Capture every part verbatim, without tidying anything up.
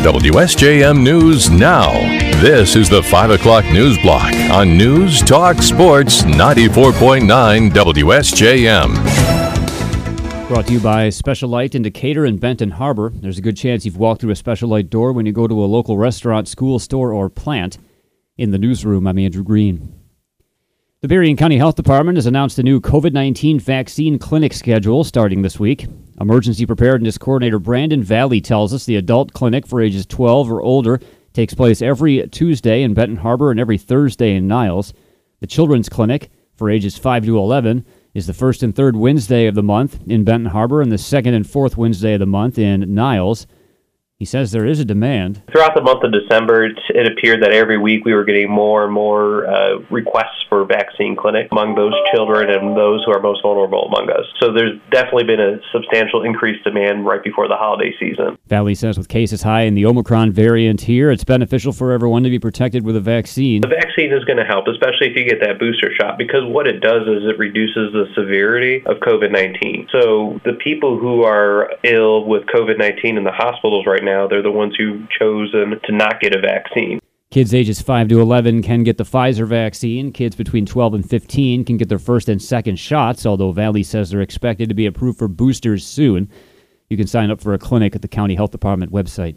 W S J M News Now. This is the five o'clock news block on News Talk Sports ninety-four point nine W S J M. Brought to you by Special Light in Decatur and Benton Harbor. There's a good chance you've walked through a Special Light door when you go to a local restaurant, school, store, or plant. In the newsroom, I'm Andrew Green. The Berrien County Health Department has announced a new COVID nineteen vaccine clinic schedule starting this week. Emergency Preparedness Coordinator Brandon Valley tells us the adult clinic for ages twelve or older takes place every Tuesday in Benton Harbor and every Thursday in Niles. The children's clinic for ages five to eleven is the first and third Wednesday of the month in Benton Harbor and the second and fourth Wednesday of the month in Niles. He says there is a demand. Throughout the month of December, it, it appeared that every week we were getting more and more uh, requests for vaccine clinic among those children and those who are most vulnerable among us. So there's definitely been a substantial increased demand right before the holiday season. Valley says with cases high in the Omicron variant here, it's beneficial for everyone to be protected with a vaccine. The vaccine is going to help, especially if you get that booster shot, because what it does is it reduces the severity of COVID nineteen. So the people who are ill with COVID nineteen in the hospitals right now, Now, they're the ones who've chosen to not get a vaccine. Kids ages five to eleven can get the Pfizer vaccine. Kids between twelve and fifteen can get their first and second shots, although Valley says they're expected to be approved for boosters soon. You can sign up for a clinic at the County Health Department website.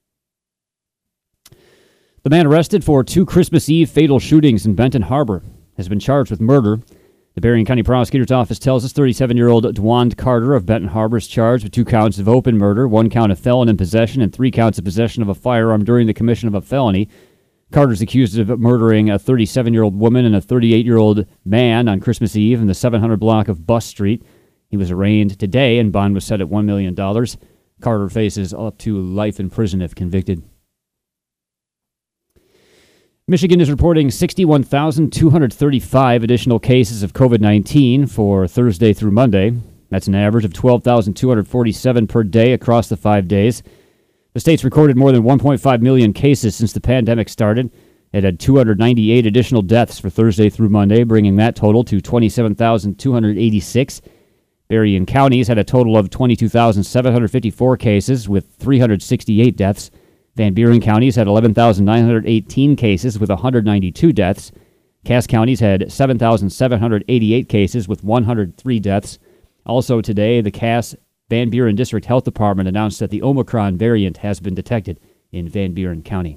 The man arrested for two Christmas Eve fatal shootings in Benton Harbor has been charged with murder. The Berrien County Prosecutor's Office tells us thirty-seven-year-old DeWand Carter of Benton Harbor is charged with two counts of open murder, one count of felon in possession, and three counts of possession of a firearm during the commission of a felony. Carter's accused of murdering a thirty-seven-year-old woman and a thirty-eight-year-old man on Christmas Eve in the seven hundred block of Bus Street. He was arraigned today, and bond was set at one million dollars. Carter faces up to life in prison if convicted. Michigan is reporting sixty-one thousand two hundred thirty-five additional cases of COVID nineteen for Thursday through Monday. That's an average of twelve thousand two hundred forty-seven per day across the five days. The state's recorded more than one point five million cases since the pandemic started. It had two hundred ninety-eight additional deaths for Thursday through Monday, bringing that total to twenty-seven thousand two hundred eighty-six. Berrien counties had a total of twenty-two thousand seven hundred fifty-four cases with three hundred sixty-eight deaths. Van Buren counties had eleven thousand nine hundred eighteen cases with one hundred ninety-two deaths. Cass counties had seven thousand seven hundred eighty-eight cases with one hundred three deaths. Also today, the Cass Van Buren District Health Department announced that the Omicron variant has been detected in Van Buren County.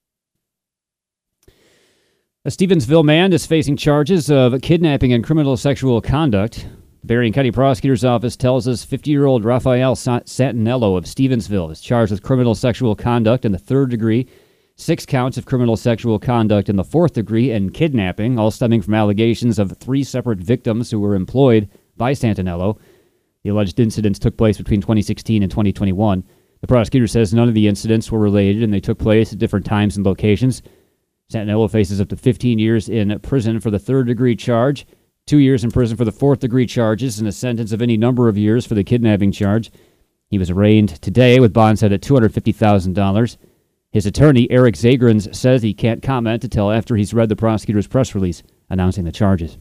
A Stevensville man is facing charges of kidnapping and criminal sexual conduct. The Berrien County Prosecutor's Office tells us fifty-year-old Rafael Santinello of Stevensville is charged with criminal sexual conduct in the third degree, six counts of criminal sexual conduct in the fourth degree, and kidnapping, all stemming from allegations of three separate victims who were employed by Santinello. The alleged incidents took place between twenty sixteen and twenty twenty-one. The prosecutor says none of the incidents were related and they took place at different times and locations. Santinello faces up to fifteen years in prison for the third degree charge, two years in prison for the fourth-degree charges, and a sentence of any number of years for the kidnapping charge. He was arraigned today with bond set at two hundred fifty thousand dollars. His attorney, Eric Zagrins, says he can't comment until after he's read the prosecutor's press release announcing the charges.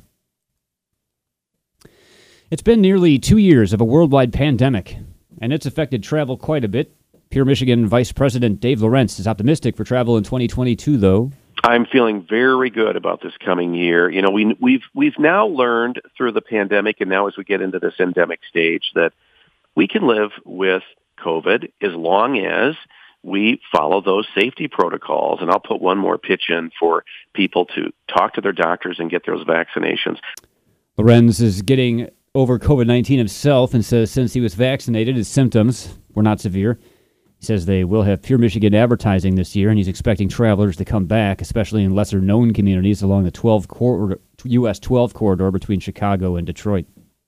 It's been nearly two years of a worldwide pandemic, and it's affected travel quite a bit. Pure Michigan Vice President Dave Lorenz is optimistic for travel in twenty twenty-two, though. I'm feeling very good about this coming year. You know, we, we've we've now learned through the pandemic, and now as we get into this endemic stage, that we can live with COVID as long as we follow those safety protocols. And I'll put one more pitch in for people to talk to their doctors and get those vaccinations. Lorenz is getting over COVID nineteen himself and says since he was vaccinated, his symptoms were not severe. He says they will have Pure Michigan advertising this year, and he's expecting travelers to come back, especially in lesser-known communities along the twelve corridor, U S twelve corridor between Chicago and Detroit.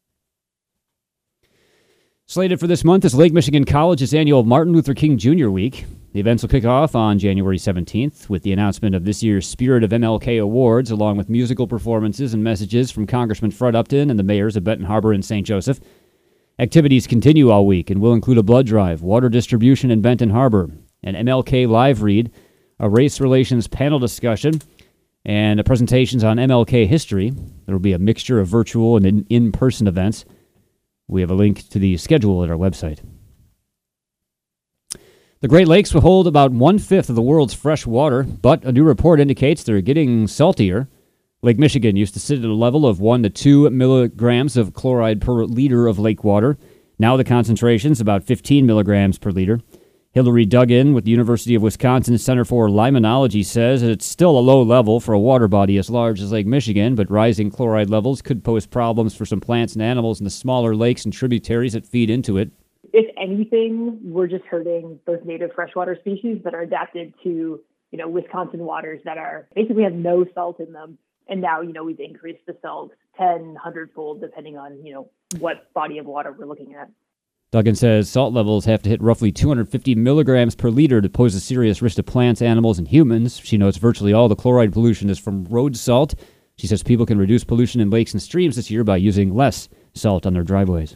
Slated for this month is Lake Michigan College's annual Martin Luther King Junior Week. The events will kick off on January seventeenth with the announcement of this year's Spirit of M L K Awards, along with musical performances and messages from Congressman Fred Upton and the mayors of Benton Harbor and Saint Joseph. Activities continue all week and will include a blood drive, water distribution in Benton Harbor, an M L K live read, a race relations panel discussion, and presentations on M L K history. There will be a mixture of virtual and in-person events. We have a link to the schedule at our website. The Great Lakes will hold about one-fifth of the world's fresh water, but a new report indicates they're getting saltier. Lake Michigan used to sit at a level of one to two milligrams of chloride per liter of lake water. Now the concentration's about fifteen milligrams per liter. Hillary Duggan with the University of Wisconsin Center for Limenology says it's still a low level for a water body as large as Lake Michigan, but rising chloride levels could pose problems for some plants and animals in the smaller lakes and tributaries that feed into it. If anything, we're just hurting those native freshwater species that are adapted to, you know, Wisconsin waters that are basically have no salt in them. And now, you know, we've increased the salt ten, one hundred fold depending on, you know, what body of water we're looking at. Duggan says salt levels have to hit roughly two hundred fifty milligrams per liter to pose a serious risk to plants, animals, and humans. She notes virtually all the chloride pollution is from road salt. She says people can reduce pollution in lakes and streams this year by using less salt on their driveways.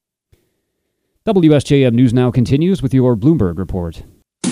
W S J M News Now continues with your Bloomberg report.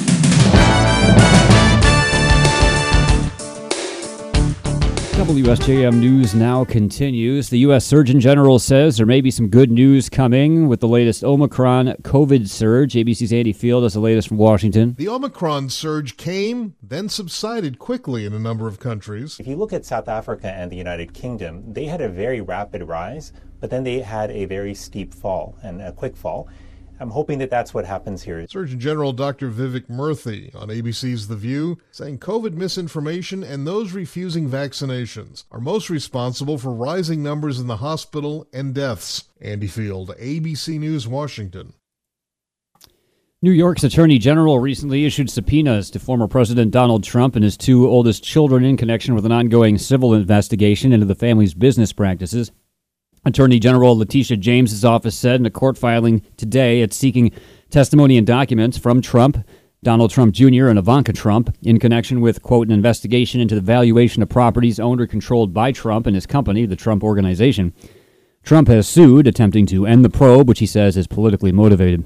W S J M News Now continues. The U S Surgeon General says there may be some good news coming with the latest Omicron COVID surge. A B C's Andy Field has the latest from Washington. The Omicron surge came, then subsided quickly in a number of countries. If you look at South Africa and the United Kingdom, they had a very rapid rise, but then they had a very steep fall and a quick fall. I'm hoping that that's what happens here. Surgeon General Doctor Vivek Murthy on A B C's The View saying COVID misinformation and those refusing vaccinations are most responsible for rising numbers in the hospital and deaths. Andy Field, A B C News, Washington. New York's Attorney General recently issued subpoenas to former President Donald Trump and his two oldest children in connection with an ongoing civil investigation into the family's business practices. Attorney General Letitia James's office said in a court filing today it's seeking testimony and documents from Trump, Donald Trump Junior, and Ivanka Trump in connection with, quote, an investigation into the valuation of properties owned or controlled by Trump and his company, the Trump Organization. Trump has sued, attempting to end the probe, which he says is politically motivated.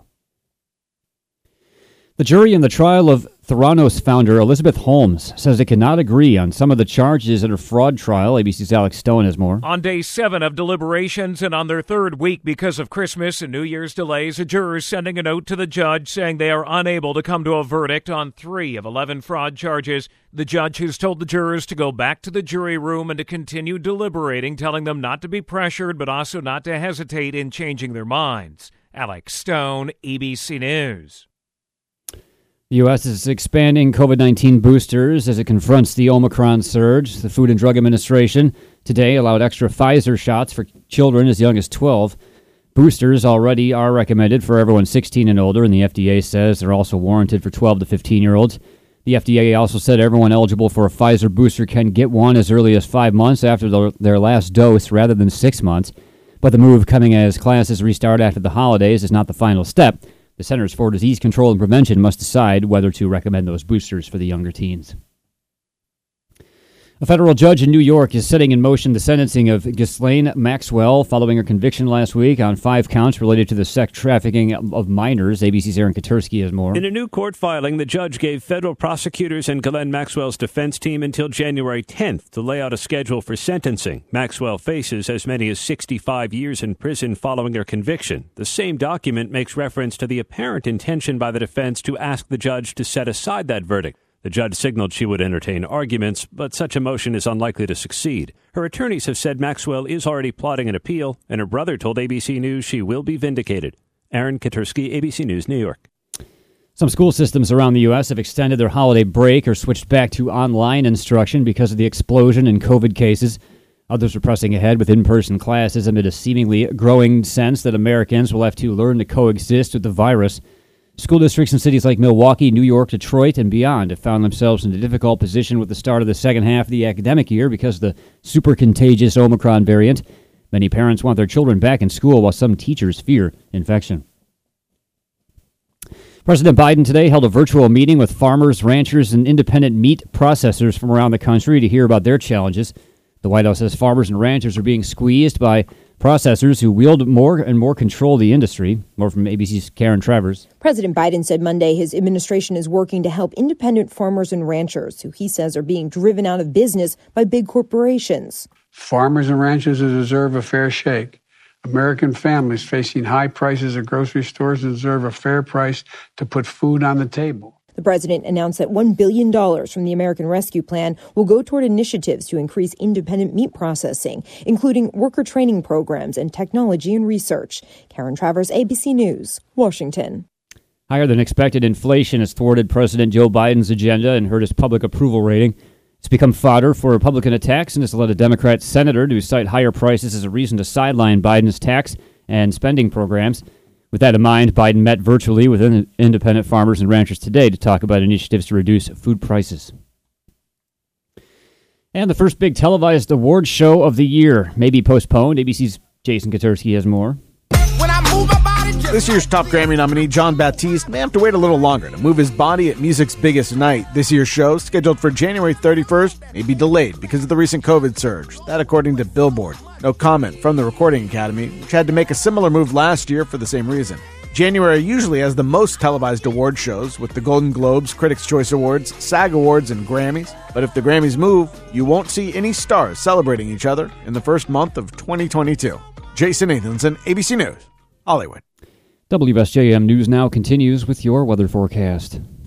The jury in the trial of Theranos founder Elizabeth Holmes says it cannot agree on some of the charges in her fraud trial. A B C's Alex Stone has more. On day seven of deliberations and on their third week because of Christmas and New Year's delays, a juror is sending a note to the judge saying they are unable to come to a verdict on three of eleven fraud charges. The judge has told the jurors to go back to the jury room and to continue deliberating, telling them not to be pressured but also not to hesitate in changing their minds. Alex Stone, A B C News. The U S is expanding COVID nineteen boosters as it confronts the Omicron surge. The Food and Drug Administration today allowed extra Pfizer shots for children as young as twelve. Boosters already are recommended for everyone sixteen and older, and the F D A says they're also warranted for twelve to fifteen-year-olds. The F D A also said everyone eligible for a Pfizer booster can get one as early as five months after the, their last dose rather than six months. But the move coming as classes restart after the holidays is not the final step. The Centers for Disease Control and Prevention must decide whether to recommend those boosters for the younger teens. A federal judge in New York is setting in motion the sentencing of Ghislaine Maxwell following her conviction last week on five counts related to the sex trafficking of minors. A B C's Aaron Katersky has more. In a new court filing, the judge gave federal prosecutors and Ghislaine Maxwell's defense team until January tenth to lay out a schedule for sentencing. Maxwell faces as many as sixty-five years in prison following her conviction. The same document makes reference to the apparent intention by the defense to ask the judge to set aside that verdict. The judge signaled she would entertain arguments, but such a motion is unlikely to succeed. Her attorneys have said Maxwell is already plotting an appeal, and her brother told A B C News she will be vindicated. Aaron Katersky, A B C News, New York. Some school systems around the U S have extended their holiday break or switched back to online instruction because of the explosion in COVID cases. Others are pressing ahead with in-person classes amid a seemingly growing sense that Americans will have to learn to coexist with the virus. School districts in cities like Milwaukee, New York, Detroit, and beyond have found themselves in a difficult position with the start of the second half of the academic year because of the super contagious Omicron variant. Many parents want their children back in school while some teachers fear infection. President Biden today held a virtual meeting with farmers, ranchers, and independent meat processors from around the country to hear about their challenges. The White House says farmers and ranchers are being squeezed by processors who wield more and more control of the industry. More from A B C's Karen Travers. President Biden said Monday his administration is working to help independent farmers and ranchers who he says are being driven out of business by big corporations. Farmers and ranchers deserve a fair shake. American families facing high prices at grocery stores deserve a fair price to put food on the table. The president announced that one billion dollars from the American Rescue Plan will go toward initiatives to increase independent meat processing, including worker training programs and technology and research. Karen Travers, A B C News, Washington. Higher than expected inflation has thwarted President Joe Biden's agenda and hurt his public approval rating. It's become fodder for Republican attacks and has led a Democrat senator to cite higher prices as a reason to sideline Biden's tax and spending programs. With that in mind, Biden met virtually with independent farmers and ranchers today to talk about initiatives to reduce food prices. And the first big televised awards show of the year may be postponed. A B C's Jason Katursky has more. This year's top Grammy nominee, Jon Batiste, may have to wait a little longer to move his body at music's biggest night. This year's show, scheduled for January thirty-first, may be delayed because of the recent COVID surge. That according to Billboard. No comment from the Recording Academy, which had to make a similar move last year for the same reason. January usually has the most televised award shows, with the Golden Globes, Critics' Choice Awards, SAG Awards, and Grammys. But if the Grammys move, you won't see any stars celebrating each other in the first month of twenty twenty-two. Jason Nathanson, A B C News, Hollywood. W S J M News Now continues with your weather forecast.